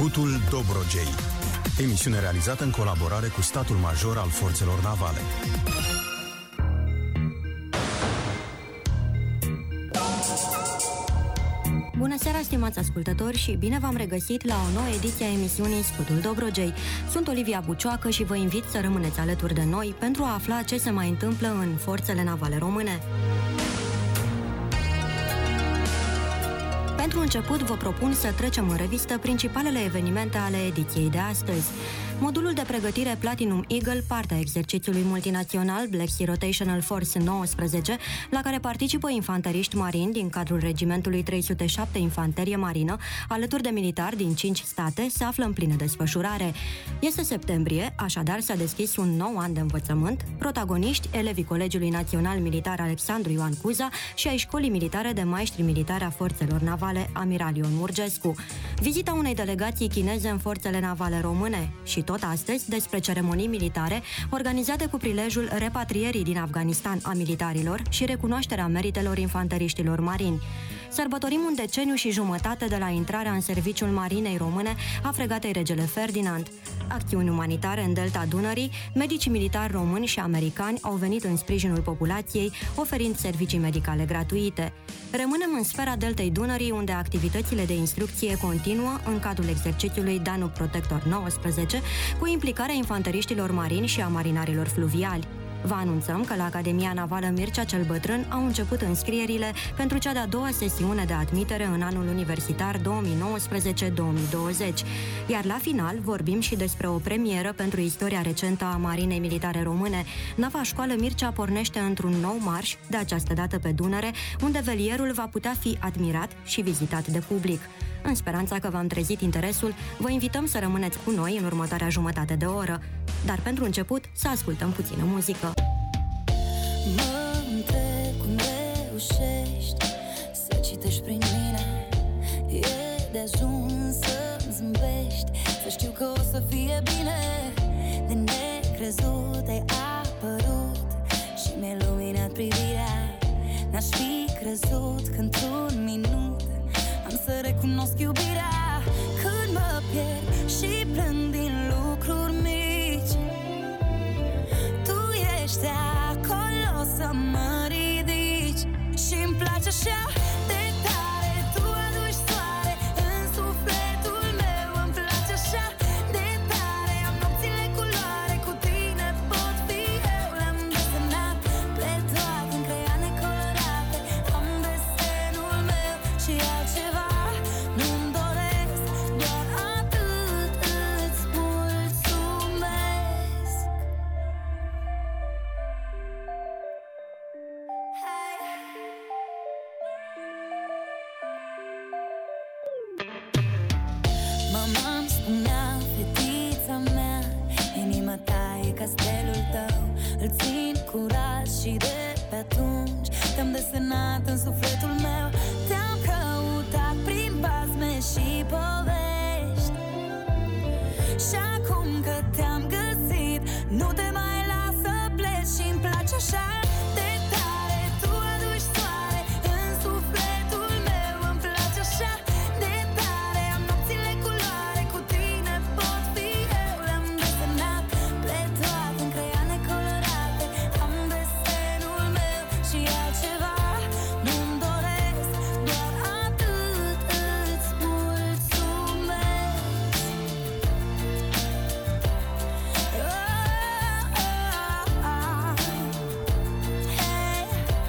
Scutul Dobrogei. Emisiune realizată în colaborare cu statul major al forțelor navale. Bună seara, stimați ascultători, și bine v-am regăsit la o nouă ediție a emisiunii Scutul Dobrogei. Sunt Olivia Bucioacă și vă invit să rămâneți alături de noi pentru a afla ce se mai întâmplă în forțele navale române. Pentru început, vă propun să trecem în revistă principalele evenimente ale ediției de astăzi. Modulul de pregătire Platinum Eagle, partea exercițiului multinațional Black Sea Rotational Force 19, la care participă infanteriști marini din cadrul regimentului 307 Infanterie Marină, alături de militari din 5 state, se află în plină desfășurare. Este septembrie, așadar s-a deschis un nou an de învățământ. Protagoniști, elevii Colegiului Național Militar Alexandru Ioan Cuza și ai Școlii Militare de Maestri Militare a Forțelor Navale Amiral Ion Murgescu. Vizita unei delegații chineze în forțele navale române și tot astăzi despre ceremonii militare organizate cu prilejul repatrierii din Afganistan a militarilor și recunoașterea meritelor infanteriștilor marini. Sărbătorim un deceniu și jumătate de la intrarea în serviciul Marinei Române a fregatei Regele Ferdinand. Acțiuni umanitare în delta Dunării, medicii militari români și americani au venit în sprijinul populației, oferind servicii medicale gratuite. Rămânem în sfera deltei Dunării, unde activitățile de instrucție continuă în cadrul exercițiului Danube Protector 19, cu implicarea infanteriștilor marini și a marinarilor fluviali. Vă anunțăm că la Academia Navală Mircea cel Bătrân au început înscrierile pentru cea de-a doua sesiune de admitere în anul universitar 2019-2020. Iar la final vorbim și despre o premieră pentru istoria recentă a Marinei Militare Române. Nava Școală Mircea pornește într-un nou marș, de această dată pe Dunăre, unde velierul va putea fi admirat și vizitat de public. În speranța că v-am trezit interesul, vă invităm să rămâneți cu noi în următoarea jumătate de oră. Dar pentru început, să ascultăm puțină muzică. Mă întreb cum reușești să citești prin mine. E de ajuns să-mi zâmbești, să știu că o să fie bine. De necrezut ai apărut și mi-ai luminat privirea. N-aș fi crezut că într-un minut am să recunosc iubirea. Când mă pierd și plâng din lucruri mici, tu ești acolo să mă ridici. Și-mi place așa de tare, tu aduci soare în sufletul meu. Îmi place așa de tare, am nopțile culoare, cu tine pot fi eu. Le-am desenat pe toate în creioane colorate, am desenul meu și altceva nu-mi doresc, doar atât îți mulțumesc. Mama-mi spunea, fetița mea, inima ta e castelul tău. Îl țin curat și de pe atunci te-am desenat în sufletul meu. Te-am căutat prin basme și povești, și acum că te-am găsit, nu te mai las să pleci. Și-mi place așa de tare, tu aduci soare în sufletul meu. Îmi place așa de tare, am nopțile culoare, cu tine pot fi eu. Le-am desenat pe toate în creioane colorate, am desenul meu și altceva nu-mi doresc, doar atât îți mulțumesc. Hey.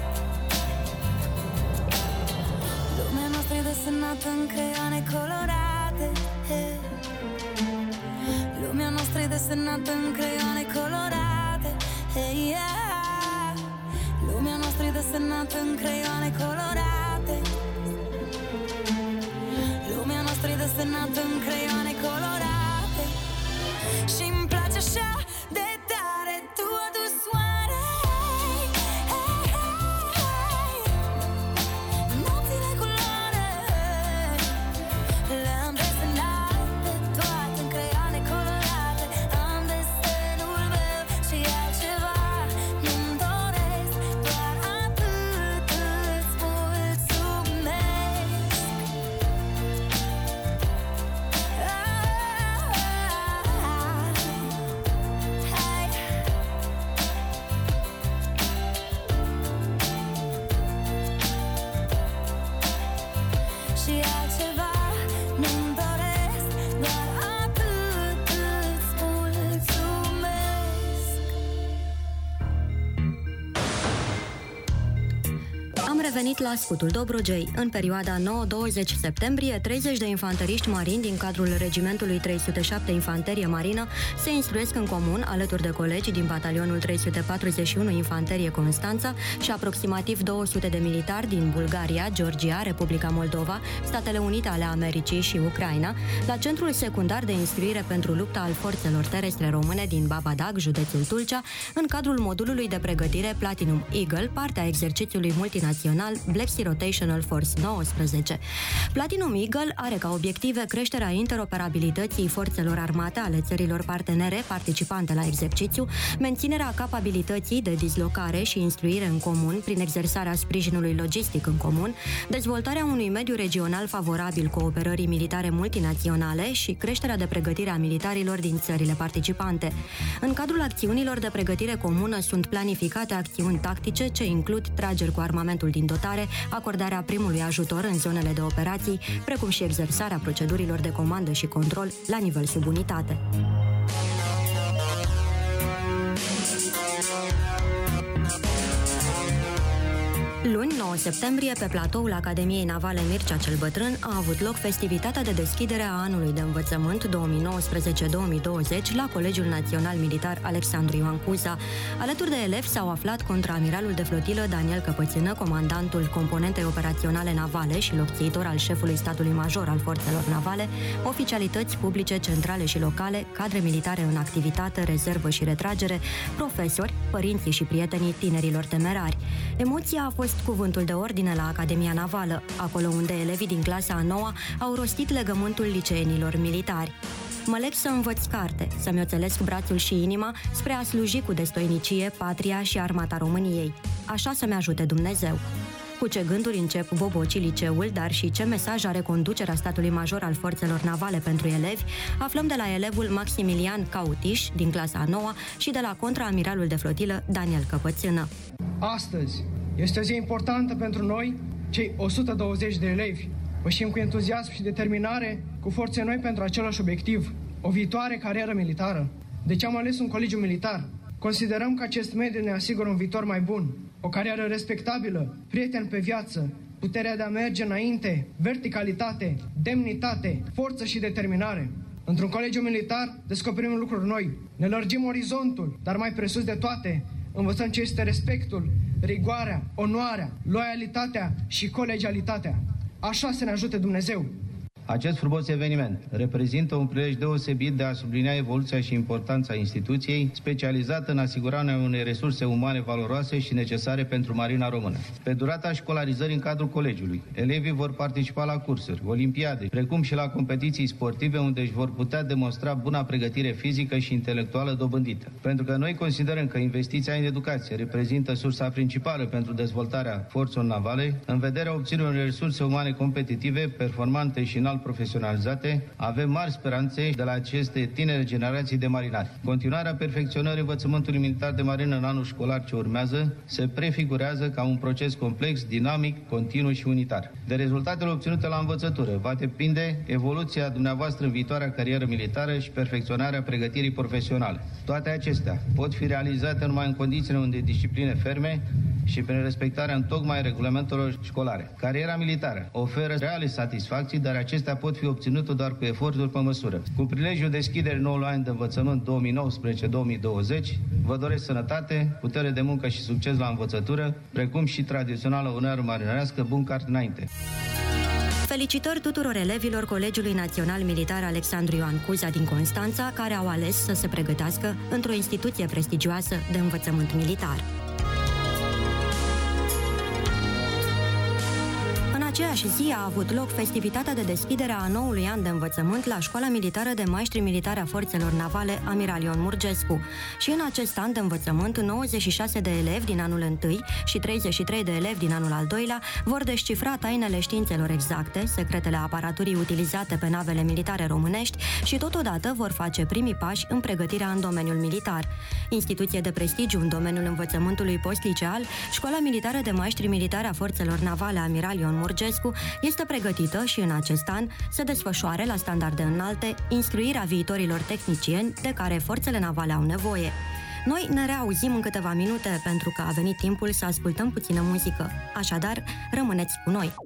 Lumea noastră e desenată în creioane colorate, hey. Lumea noastră e desenată în creioane colorate, hey, yeah. Lumea noastră e desenată în creioane colorate. Lumea noastră e desenată în creioane colorate. Și-mi place așa de tare, tu aduci soare, hey, hey, hey. Nopțile culoare, le-am desenat pe toate în creioane colorate. Am desenul meu și altceva nu-mi doresc, doar atât îți mulțumesc. revenit la scutul Dobrogei. În perioada 9-20 septembrie, 30 de infanteriști marini din cadrul regimentului 307 Infanterie Marină se instruiesc în comun alături de colegi din batalionul 341 Infanterie Constanța și aproximativ 200 de militari din Bulgaria, Georgia, Republica Moldova, Statele Unite ale Americii și Ucraina, la Centrul Secundar de Instruire pentru Lupta al Forțelor Terestre Române din Babadag, județul Tulcea, în cadrul modulului de pregătire Platinum Eagle, partea exercițiului multinațional Black Sea Rotational Force 19. Platinum Eagle are ca obiective creșterea interoperabilității forțelor armate ale țărilor partenere participante la exercițiu, menținerea capabilității de dislocare și instruire în comun prin exersarea sprijinului logistic în comun, dezvoltarea unui mediu regional favorabil cooperării militare multinaționale și creșterea de pregătire a militarilor din țările participante. În cadrul acțiunilor de pregătire comună sunt planificate acțiuni tactice ce includ trageri cu armamentul din dotare, acordarea primului ajutor în zonele de operații, precum și exersarea procedurilor de comandă și control la nivel subunitate. Luni, 9 septembrie, pe platoul Academiei Navale Mircea cel Bătrân a avut loc festivitatea de deschidere a anului de învățământ 2019-2020 la Colegiul Național Militar Alexandru Ioan Cuza. Alături de elevi s-au aflat contraamiralul de flotilă Daniel Căpățână, comandantul componentei operaționale navale și locțiitor al șefului statului major al forțelor navale, oficialități publice centrale și locale, cadre militare în activitate, rezervă și retragere, profesori, părinții și prietenii tinerilor temerari. Emoția a fost cuvântul de ordine la Academia Navală, acolo unde elevii din clasa a 9-a au rostit legământul liceenilor militari. Mă leg să învăț carte, să-mi oțelesc brațul și inima spre a sluji cu destoinicie patria și armata României. Așa să-mi ajute Dumnezeu. Cu ce gânduri încep bobocii liceul, dar și ce mesaj are conducerea statului major al forțelor navale pentru elevi, aflăm de la elevul Maximilian Cautiș, din clasa a 9-a, și de la contraamiralul de flotilă Daniel Căpățână. Astăzi este o zi importantă pentru noi, cei 120 de elevi. Pășim cu entuziasm și determinare, cu forțe noi pentru același obiectiv, o viitoare carieră militară. De ce am ales un colegiu militar? Considerăm că acest mediu ne asigură un viitor mai bun, o carieră respectabilă, prieteni pe viață, puterea de a merge înainte, verticalitate, demnitate, forță și determinare. Într-un colegiu militar descoperim lucruri noi, ne lărgim orizontul, dar mai presus de toate, învățăm ce este respectul, rigoarea, onoarea, loialitatea și colegialitatea. Așa să ne ajute Dumnezeu! Acest frumos eveniment reprezintă un prilej deosebit de a sublinia evoluția și importanța instituției, specializată în asigurarea unei resurse umane valoroase și necesare pentru Marina Română. Pe durata școlarizării în cadrul colegiului, elevii vor participa la cursuri, olimpiade, precum și la competiții sportive unde își vor putea demonstra buna pregătire fizică și intelectuală dobândită. Pentru că noi considerăm că investiția în educație reprezintă sursa principală pentru dezvoltarea forțelor navale, în vederea obținerii unei resurse umane competitive, performante și înalt profesionalizate, avem mari speranțe de la aceste tinere generații de marinari. Continuarea perfecționării învățământului militar de marină în anul școlar ce urmează se prefigurează ca un proces complex, dinamic, continuu și unitar. De rezultatele obținute la învățătură va depinde evoluția dumneavoastră în viitoarea carieră militară și perfecționarea pregătirii profesionale. Toate acestea pot fi realizate numai în condițiile unde discipline ferme și prin respectarea întocmai regulamentelor școlare. Cariera militară oferă reale satisfacții, dar acestea pot fi obținute doar cu eforturi pe măsură. Cu prilejul deschiderii noului an de învățământ 2019-2020, vă doresc sănătate, putere de muncă și succes la învățătură, precum și tradițională uneară marinărească, bun cart înainte. Felicitări tuturor elevilor Colegiului Național Militar Alexandru Ioan Cuza din Constanța, care au ales să se pregătească într-o instituție prestigioasă de învățământ militar. În aceeași zi a avut loc festivitatea de deschidere a noului an de învățământ la Școala Militară de Maestri Militari a Forțelor Navale Amiral Ion Murgescu. Și în acest an de învățământ, 96 de elevi din anul 1 și 33 de elevi din anul al 2-lea vor descifra tainele științelor exacte, secretele aparaturii utilizate pe navele militare românești și totodată vor face primii pași în pregătirea în domeniul militar. Instituție de prestigiu în domeniul învățământului postliceal, Școala Militară de Maestri Militari a Forțelor Navale Amiral Ion Murgescu este pregătită și în acest an să desfășoare la standarde înalte instruirea viitorilor tehnicieni de care forțele navale au nevoie. Noi ne reauzim în câteva minute pentru că a venit timpul să ascultăm puțină muzică. Așadar, rămâneți cu noi!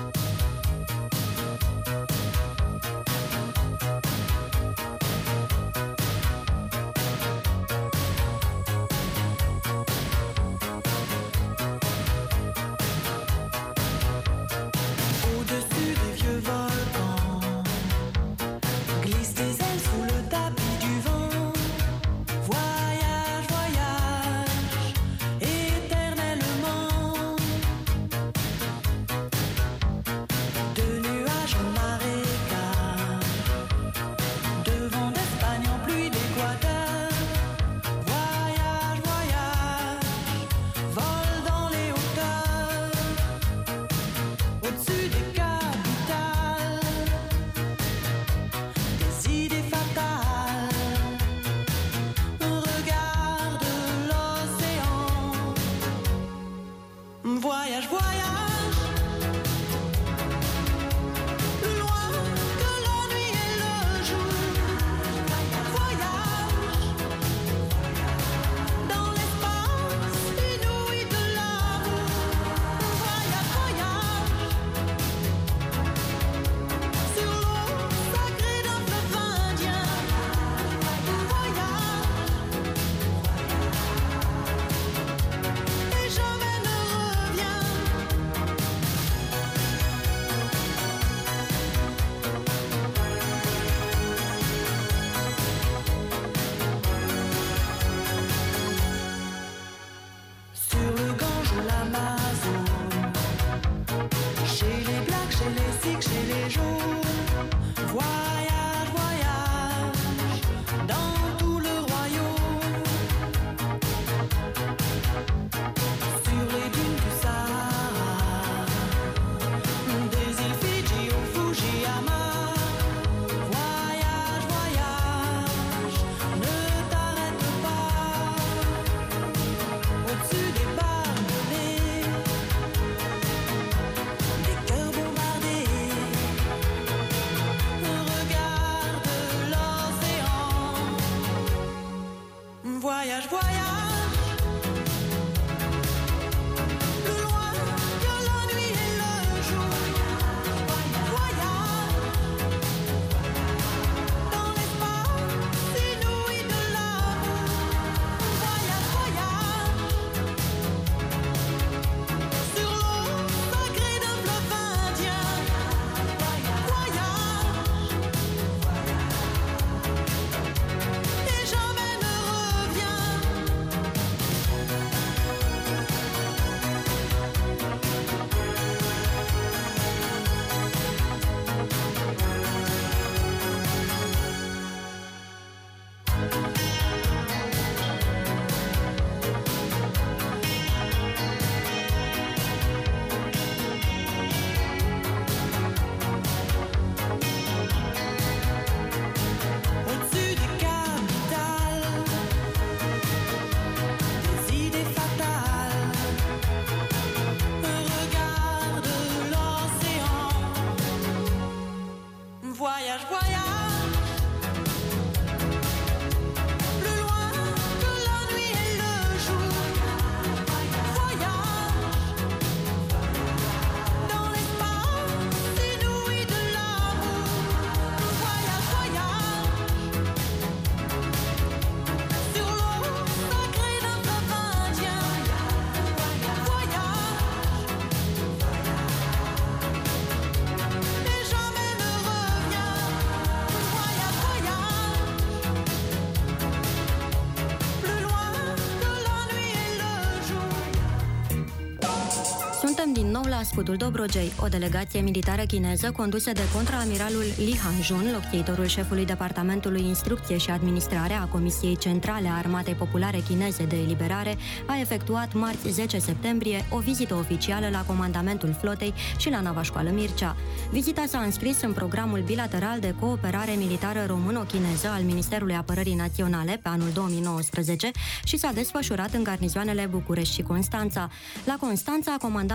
Din nou la scutul Dobrogei, o delegație militară chineză condusă de contraamiralul Li Hanjun, locteitorul șefului Departamentului Instrucție și Administrare a Comisiei Centrale a Armatei Populare Chineze de Eliberare, a efectuat marți 10 septembrie o vizită oficială la comandamentul flotei și la nava școală Mircea. Vizita s-a înscris în programul bilateral de cooperare militară româno-chineză al Ministerului Apărării Naționale pe anul 2019 și s-a desfășurat în garnizoanele București și Constanța. La Constanța, comandantul flotei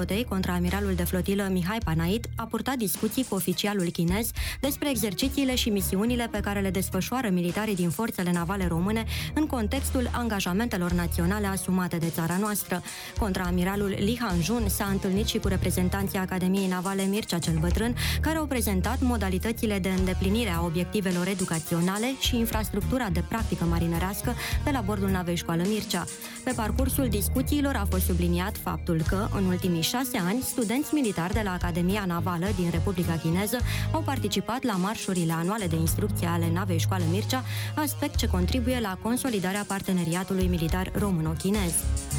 flotei, contraamiralul de flotilă Mihai Panait a purtat discuții cu oficialul chinez despre exercițiile și misiunile pe care le desfășoară militarii din forțele navale române în contextul angajamentelor naționale asumate de țara noastră. Contraamiralul Li Hanjun s-a întâlnit și cu reprezentanții Academiei Navale Mircea cel Bătrân, care au prezentat modalitățile de îndeplinire a obiectivelor educaționale și infrastructura de practică marinărească de la bordul navei Școală Mircea. Pe parcursul discuțiilor a fost subliniat faptul că, în ultimii 6 ani, studenți militari de la Academia Navală din Republica Chineză au participat la marșurile anuale de instrucție ale navei Școală Mircea, aspect ce contribuie la consolidarea parteneriatului militar româno-chinez.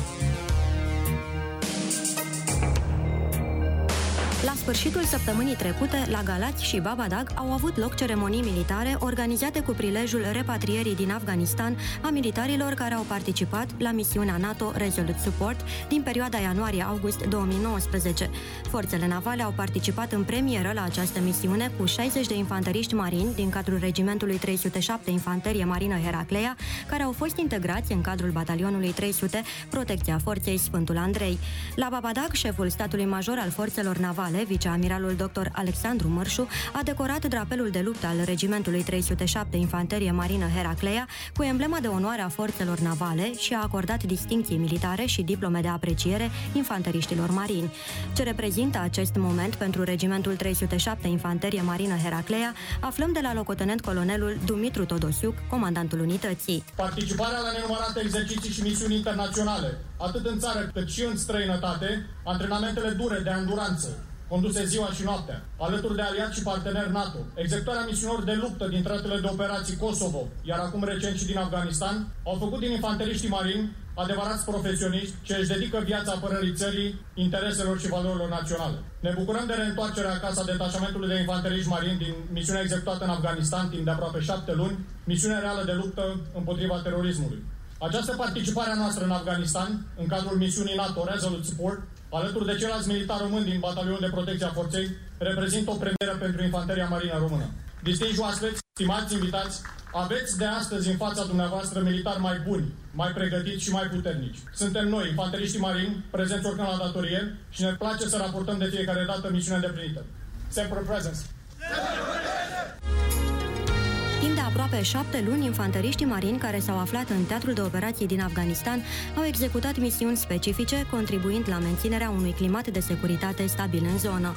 La sfârșitul săptămânii trecute, la Galați și Babadag au avut loc ceremonii militare organizate cu prilejul repatrierii din Afganistan a militarilor care au participat la misiunea NATO Resolute Support din perioada ianuarie-august 2019. Forțele navale au participat în premieră la această misiune cu 60 de infanteriști marini din cadrul regimentului 307 Infanterie Marină Heraclea, care au fost integrați în cadrul batalionului 300 Protecția Forței Sfântul Andrei. La Babadag, șeful statului major al forțelor navale, viceamiralul dr. Alexandru Mărșu, a decorat drapelul de luptă al regimentului 307 Infanterie Marină Heraclea cu emblema de onoare a forțelor navale și a acordat distincții militare și diplome de apreciere infanteriștilor marini. Ce reprezintă acest moment pentru regimentul 307 Infanterie Marină Heraclea, aflăm de la locotenent colonelul Dumitru Todosiuc, comandantul unității. Participarea la nenumărate exerciții și misiuni internaționale, atât în țară cât și în străinătate, antrenamentele dure de anduranță, conduse ziua și noaptea, alături de aliați și parteneri NATO, executarea misiunilor de luptă din teatrele de operații Kosovo, iar acum recent și din Afganistan, au făcut din infanteriștii marini adevărați profesioniști ce își dedică viața apărării țării, intereselor și valorilor naționale. Ne bucurăm de reîntoarcerea acasă a detașamentului de infanteriști marini din misiunea executată în Afganistan timp de aproape 7 luni, misiune reală de luptă împotriva terorismului. Această participare a noastră în Afganistan, în cadrul misiunii NATO Resolute Support, alături de ceilalți militari români din Batalionul de Protecție a Forței, reprezintă o premieră pentru Infanteria Marină Română. Distinși oaspeți, stimați invitați, aveți de astăzi în fața dumneavoastră militari mai buni, mai pregătiți și mai puternici. Suntem noi, infanteriștii marini, prezenți oricând la datorie și ne place să raportăm de fiecare dată misiunea îndeplinită. Semper Presence! Timp de aproape 7 luni, infanteriștii marini care s-au aflat în teatrul de operații din Afganistan au executat misiuni specifice, contribuind la menținerea unui climat de securitate stabil în zonă.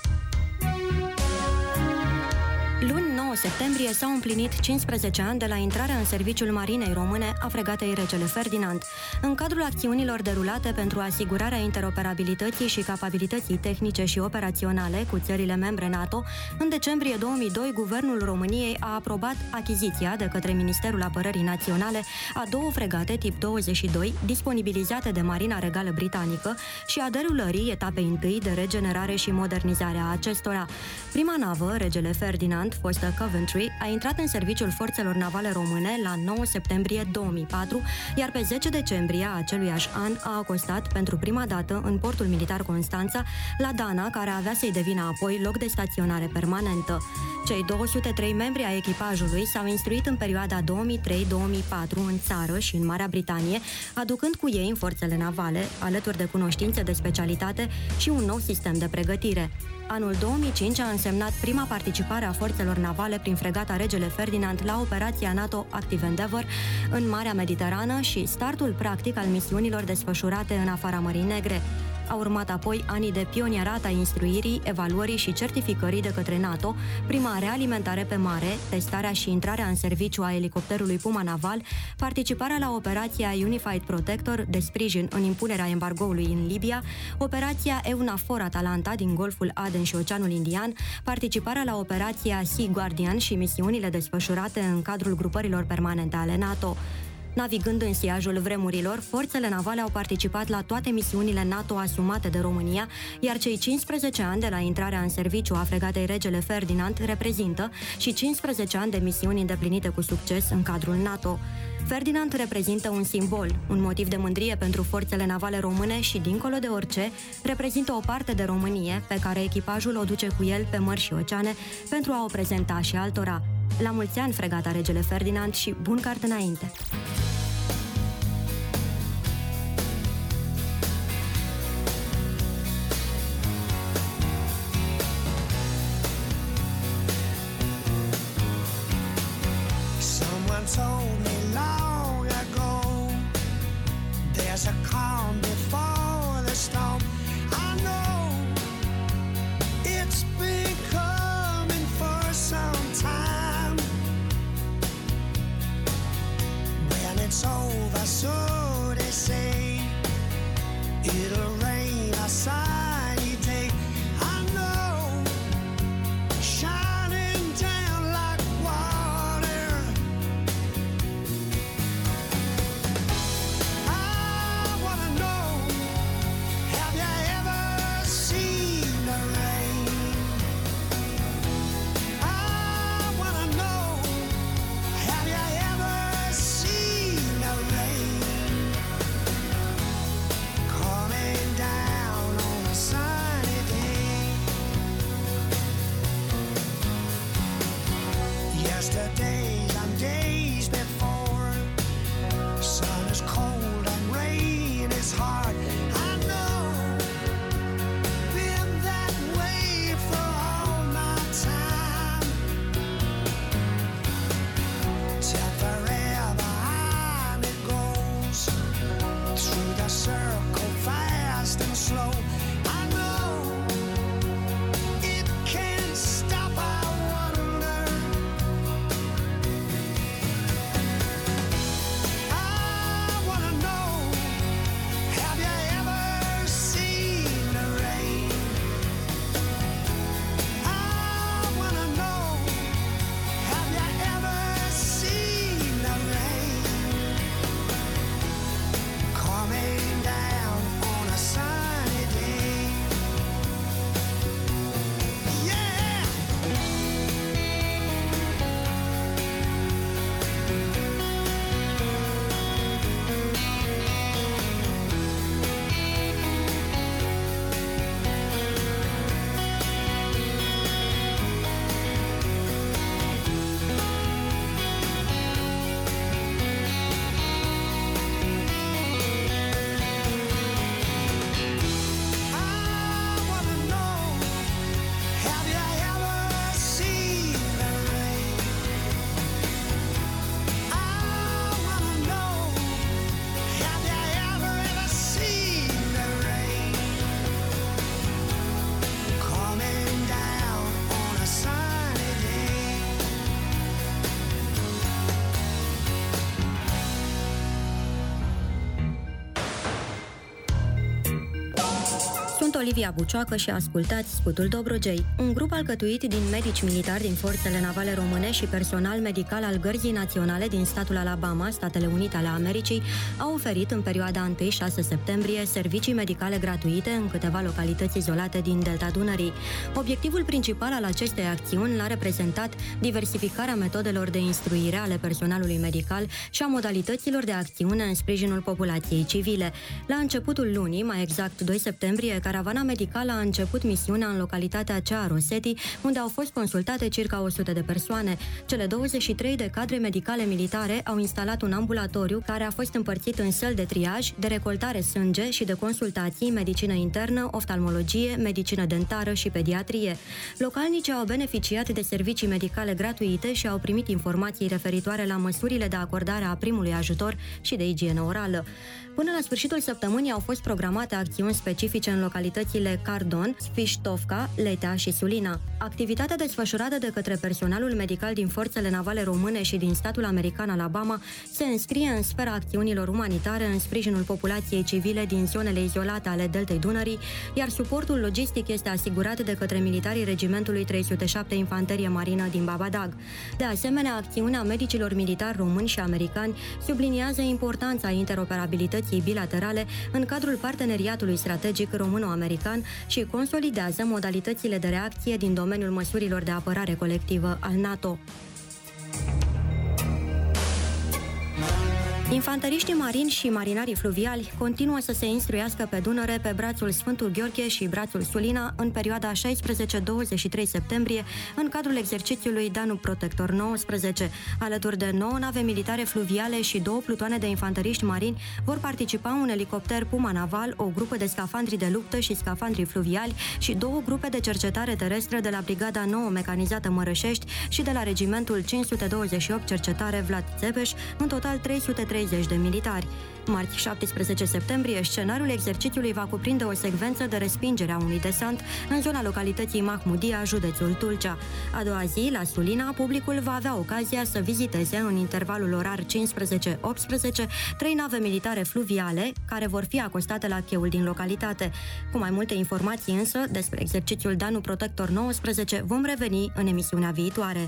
Luni 9 septembrie s-au împlinit 15 ani de la intrarea în serviciul Marinei Române a fregatei Regele Ferdinand. În cadrul acțiunilor derulate pentru asigurarea interoperabilității și capabilității tehnice și operaționale cu țările membre NATO, în decembrie 2002, Guvernul României a aprobat achiziția de către Ministerul Apărării Naționale a 2 fregate tip 22, disponibilizate de Marina Regală Britanică, și a derulării etapei întâi de regenerare și modernizare a acestora. Prima navă, Regele Ferdinand, fostă Coventry, a intrat în serviciul forțelor navale române la 9 septembrie 2004, iar pe 10 decembrie a aceluiași an a acostat pentru prima dată în portul militar Constanța, la Dana, care avea să-i devină apoi loc de staționare permanentă. Cei 203 membri ai echipajului s-au instruit în perioada 2003-2004 în țară și în Marea Britanie, aducând cu ei în forțele navale, alături de cunoștințe de specialitate și un nou sistem de pregătire. Anul 2005 a însemnat prima participare a forțelor navale prin fregata Regele Ferdinand la operația NATO Active Endeavour în Marea Mediterană și startul practic al misiunilor desfășurate în afara Mării Negre. Au urmat apoi anii de pionierat a instruirii, evaluării și certificării de către NATO, prima realimentare pe mare, testarea și intrarea în serviciu a elicopterului Puma naval, participarea la operația Unified Protector de sprijin în impunerea embargoului în Libia, operația EUNAVFOR Atalanta din Golful Aden și Oceanul Indian, participarea la operația Sea Guardian și misiunile desfășurate în cadrul grupărilor permanente ale NATO. Navigând în siajul vremurilor, forțele navale au participat la toate misiunile NATO asumate de România, iar cei 15 ani de la intrarea în serviciu a fregatei Regele Ferdinand reprezintă și 15 ani de misiuni îndeplinite cu succes în cadrul NATO. Ferdinand reprezintă un simbol, un motiv de mândrie pentru forțele navale române și, dincolo de orice, reprezintă o parte de Românie pe care echipajul o duce cu el pe mări și oceane pentru a o prezenta și altora. La mulți ani, fregata Regele Ferdinand, și bun cart înainte! Someone told me long ago, there's a calm before the storm. I know it's been coming for some time. When it's over, so they say, it'll rain a sunny day. I know, shining down like water. I wanna know, have you ever seen the rain? I wanna know, have you ever seen the rain? Coming down on a sunny day. Yesterdays and days before, sun is cold and rain is hard. I know, been that way for all my time. Till forever on it goes, through the circle fast and slow. I know it can't stop, I wonder. I wanna know, have you ever seen the rain? I wanna know, have you ever seen the rain? Coming down on a sunny day. Yeah. I wanna know, have you ever seen the rain? I wanna know, have you ever seen the rain? Coming down on a sunny day. Sunt Olivia Bucioacă și ascultați Scutul Dobrogei. Un grup alcătuit din medici militari din forțele navale române și personal medical al Gărzii Naționale din statul Alabama, Statele Unite ale Americii, au oferit în perioada 1-6 septembrie servicii medicale gratuite în câteva localități izolate din Delta Dunării. Obiectivul principal al acestei acțiuni l-a reprezentat diversificarea metodelor de instruire ale personalului medical și a modalităților de acțiune în sprijinul populației civile. La începutul lunii, mai exact 2 septembrie, caravana medicală a început misiunea în localitatea Cea Roseti, unde au fost consultate circa 100 de persoane. Cele 23 de cadre medicale militare au instalat un ambulatoriu care a fost împărțit în săli de triaj, de recoltare sânge și de consultații, medicină internă, oftalmologie, medicină dentară și pediatrie. Localnicii au beneficiat de servicii medicale gratuite și au primit informații referitoare la măsurile de acordare a primului ajutor și de igienă orală. Până la sfârșitul săptămânii au fost programate acțiuni specifice în localitățile Cardon, Sfiștovca, Letea și Sulina. Activitatea desfășurată de către personalul medical din forțele navale române și din statul american Alabama se înscrie în sfera acțiunilor umanitare în sprijinul populației civile din zonele izolate ale Deltei Dunării, iar suportul logistic este asigurat de către militarii regimentului 307 Infanterie Marină din Babadag. De asemenea, acțiunea medicilor militari români și americani subliniază importanța interoperabilității bilaterale în cadrul parteneriatului strategic româno-american și consolidează modalitățile de reacție din domeniul măsurilor de apărare colectivă al NATO. Infanteriștii marini și marinarii fluviali continuă să se instruiască pe Dunăre pe brațul Sfântul Gheorghe și brațul Sulina în perioada 16-23 septembrie în cadrul exercițiului Danub Protector 19. Alături de 9 nave militare fluviale și 2 plutoane de infanteriști marini vor participa un elicopter Puma naval, o grupă de scafandri de luptă și scafandri fluviali și 2 grupe de cercetare terestră de la Brigada 9 Mecanizată Mărășești și de la Regimentul 528 Cercetare Vlad Țepeș, în total 330 de militari. Marți 17 septembrie, scenariul exercițiului va cuprinde o secvență de respingere a unui desant în zona localității Mahmudia, județul Tulcea. A doua zi, la Sulina, publicul va avea ocazia să viziteze în intervalul orar 15-18 3 nave militare fluviale care vor fi acostate la cheul din localitate. Cu mai multe informații însă despre exercițiul Danub Protector 19 vom reveni în emisiunea viitoare.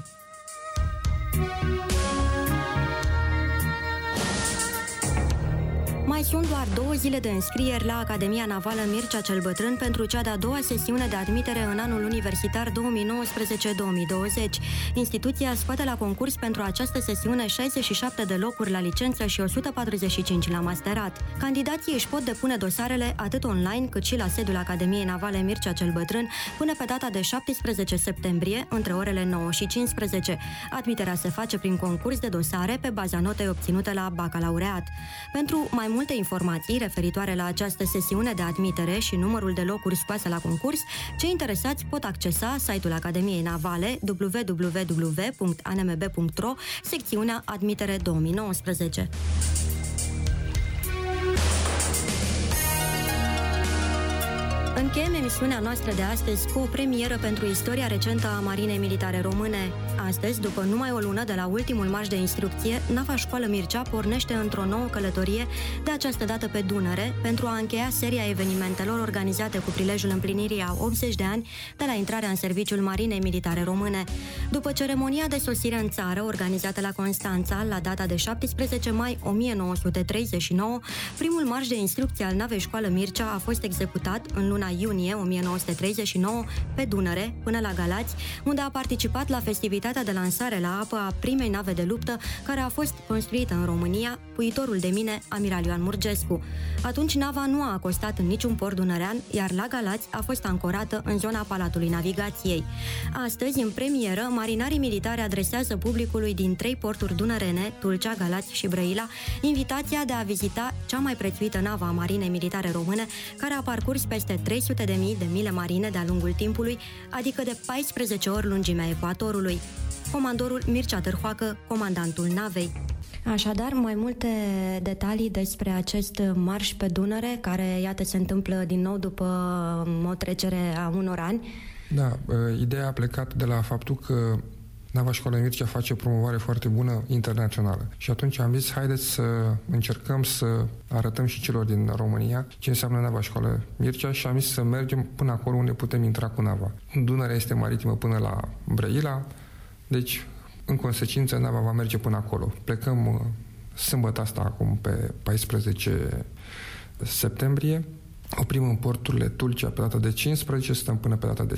Mai sunt doar 2 zile de înscrieri la Academia Navală Mircea cel Bătrân pentru cea de-a doua sesiune de admitere în anul universitar 2019-2020. Instituția scoate la concurs pentru această sesiune 67 de locuri la licență și 145 la masterat. Candidații își pot depune dosarele atât online cât și la sediul Academiei Navale Mircea cel Bătrân până pe data de 17 septembrie, între orele 9 și 15. Admiterea se face prin concurs de dosare pe baza notei obținute la bacalaureat. Pentru mai multe informații referitoare la această sesiune de admitere și numărul de locuri scoase la concurs, cei interesați pot accesa site-ul Academiei Navale www.anmb.ro, secțiunea Admitere 2019. Încheiem emisiunea noastră de astăzi cu o premieră pentru istoria recentă a Marinei Militare Române. Astăzi, după numai o lună de la ultimul marș de instrucție, Nava Școală Mircea pornește într-o nouă călătorie, de această dată pe Dunăre, pentru a încheia seria evenimentelor organizate cu prilejul împlinirii a 80 de ani de la intrarea în serviciul Marinei Militare Române. După ceremonia de sosire în țară, organizată la Constanța, la data de 17 mai 1939, primul marș de instrucție al Navei Școală Mircea a fost executat în luna iunie 1939 pe Dunăre, până la Galați, unde a participat la festivitatea de lansare la apă a primei nave de luptă care a fost construită în România, puitorul de mine amiral Ioan Murgescu. Atunci nava nu a acostat în niciun port dunărean, iar la Galați a fost ancorată în zona Palatului Navigației. Astăzi, în premieră, marinarii militari adresează publicului din 3 porturi dunărene, Tulcea, Galați și Brăila, invitația de a vizita cea mai prețuită navă a Marinei Militare Române, care a parcurs peste 300.000 de mile marine de-a lungul timpului, adică de 14 ori lungimea ecuatorului. Comandorul Mircea Târhoacă, comandantul navei. Așadar, mai multe detalii despre acest marș pe Dunăre, care, iată, se întâmplă din nou după o trecere a unor ani. Da, ideea a plecat de la faptul că Nava Școală Mircea face promovare foarte bună internațională. Și atunci am zis, haideți să încercăm să arătăm și celor din România ce înseamnă Nava Școală Mircea și am zis să mergem până acolo unde putem intra cu nava. Dunărea este maritimă până la Brăila, deci, în consecință, nava va merge până acolo. Plecăm sâmbătă asta, acum, pe 14 septembrie. Oprim în porturile Tulcea pe data de 15, stăm până pe data de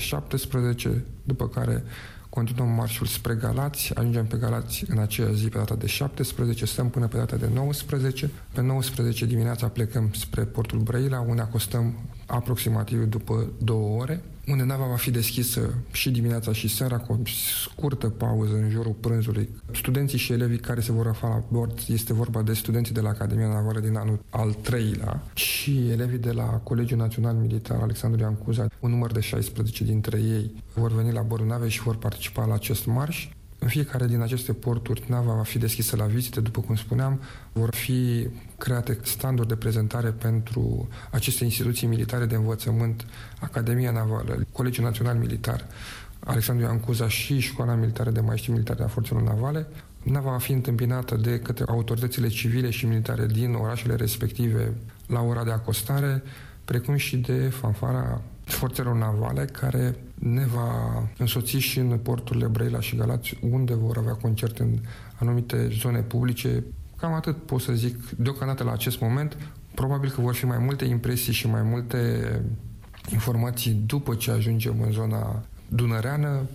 17, după care continuăm marșul spre Galați, ajungem pe Galați în aceea zi pe data de 17, stăm până pe data de 19. Pe 19 dimineața plecăm spre portul Brăila, unde acostăm aproximativ după 2 ore, unde nava va fi deschisă și dimineața și seara, cu o scurtă pauză în jurul prânzului. Studenții și elevii care se vor afla la bord, este vorba de studenții de la Academia Navală din anul al 3-lea și elevii de la Colegiul Național Militar Alexandru Ioan Cuza, un număr de 16 dintre ei vor veni la bordul navei și vor participa la acest marș. În fiecare din aceste porturi, nava va fi deschisă la vizite, după cum spuneam, vor fi create standuri de prezentare pentru aceste instituții militare de învățământ, Academia Navală, Colegiul Național Militar, Alexandru Ioan Cuza și Școala Militară de Maiștri Militare a Forțelor Navale. Nava va fi întâmpinată de către autoritățile civile și militare din orașele respective la ora de acostare, precum și de fanfara Forțelor Navale, care ne va însoți și în porturile Brăila și Galați, unde vor avea concerte în anumite zone publice. Cam atât pot să zic deocamdată la acest moment. Probabil că vor fi mai multe impresii și mai multe informații după ce ajungem în zona dunăreană,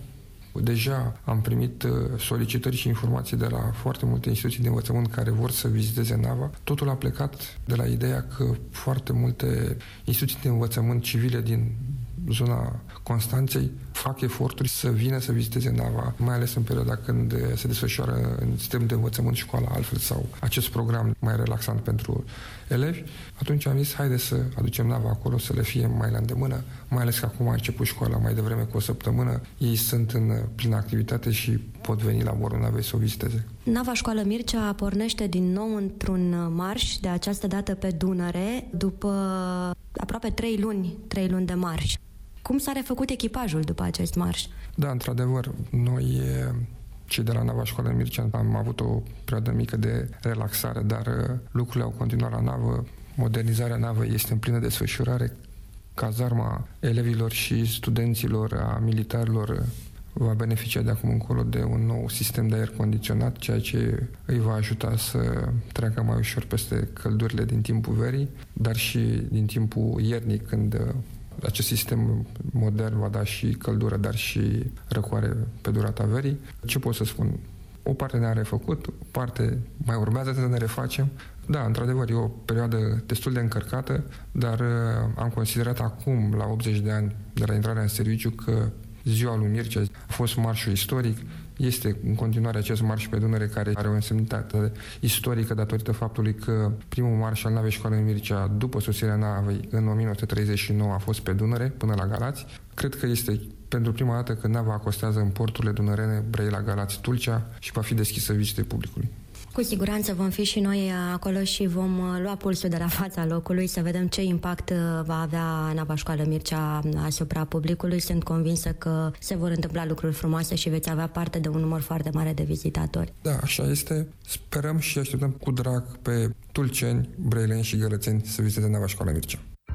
Deja am primit solicitări și informații de la foarte multe instituții de învățământ care vor să viziteze nava. Totul a plecat de la ideea că foarte multe instituții de învățământ civile din zona Constanței fac eforturi să vină să viziteze nava, mai ales în perioada când se desfășoară în sistem de învățământ școala altfel sau acest program mai relaxant pentru elevi. Atunci am zis, haide să aducem nava acolo, să le fie mai la îndemână, mai ales că acum a început școala mai devreme cu o săptămână, ei sunt în plină activitate și pot veni la bordul navei să o viziteze. Nava Școală Mircea pornește din nou într-un marș, de această dată pe Dunăre, după aproape 3 luni de marș. Cum s-a refăcut echipajul după acest marș? Da, într-adevăr, noi, cei de la Nava Școală Mircea, am avut o perioadă mică de relaxare, dar lucrurile au continuat la navă. Modernizarea navei este în plină desfășurare. Cazarma elevilor și studenților, a militarilor, va beneficia de acum încolo de un nou sistem de aer condiționat, ceea ce îi va ajuta să treacă mai ușor peste căldurile din timpul verii, dar și din timpul iernii, când acest sistem modern va da și căldură, dar și răcoare pe durata verii. Ce pot să spun? O parte ne-a refăcut, o parte mai urmează să ne refacem. Da, într-adevăr, e o perioadă destul de încărcată, dar am considerat acum, la 80 de ani de la intrarea în serviciu, că ziua lui Mircea a fost marșul istoric. Este în continuare acest marș pe Dunăre care are o însemnitate istorică datorită faptului că primul marș al Navei Școală Mircea după sosirea navei în 1939 a fost pe Dunăre până la Galați. Cred că este pentru prima dată când nava acostează în porturile dunărene Brăila, Galați, Tulcea și va fi deschisă vizitei publicului. Cu siguranță vom fi și noi acolo și vom lua pulsul de la fața locului să vedem ce impact va avea Nava Școală Mircea asupra publicului. Sunt convinsă că se vor întâmpla lucruri frumoase și veți avea parte de un număr foarte mare de vizitatori. Da, așa este. Sperăm și așteptăm cu drag pe tulceni, brăileni și gălățeni să viziteze Nava Școală Mircea.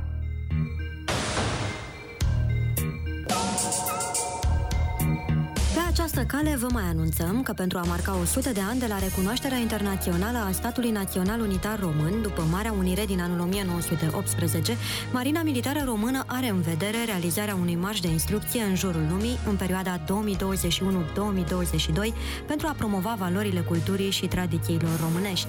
Pe această cale vă mai anunțăm că pentru a marca 100 de ani de la recunoașterea internațională a statului național unitar român, după Marea Unire din anul 1918, Marina Militară Română are în vedere realizarea unui marș de instrucție în jurul lumii în perioada 2021-2022 pentru a promova valorile culturii și tradițiilor românești.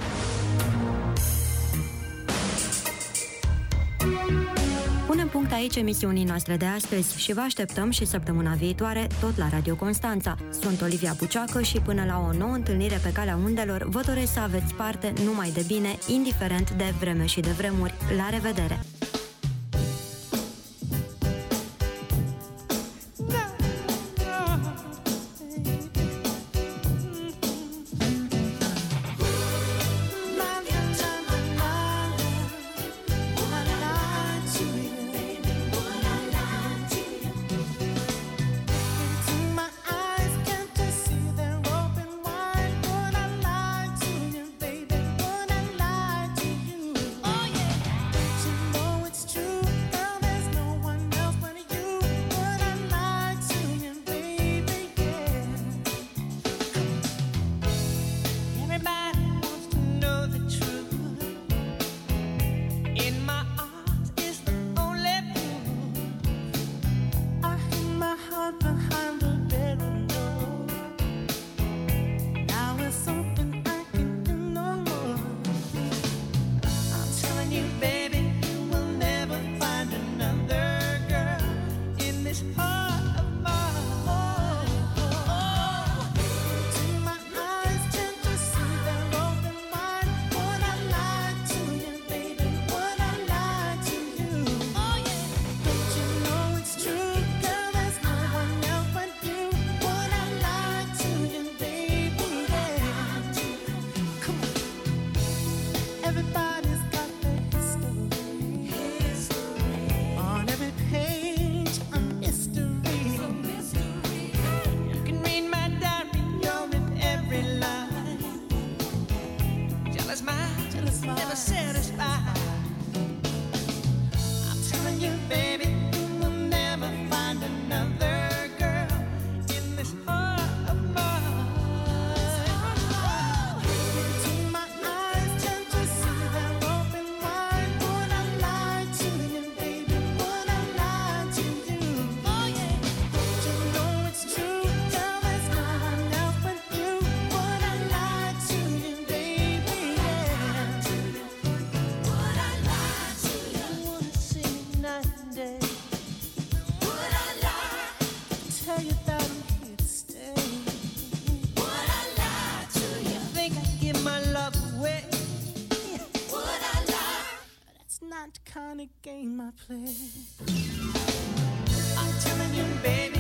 Punem punct aici emisiunii noastre de astăzi și vă așteptăm și săptămâna viitoare tot la Radio Constanța. Sunt Olivia Buceacă și până la o nouă întâlnire pe calea undelor vă doresc să aveți parte numai de bine, indiferent de vreme și de vremuri. La revedere! True. trying to gain my place. I'm telling you, baby.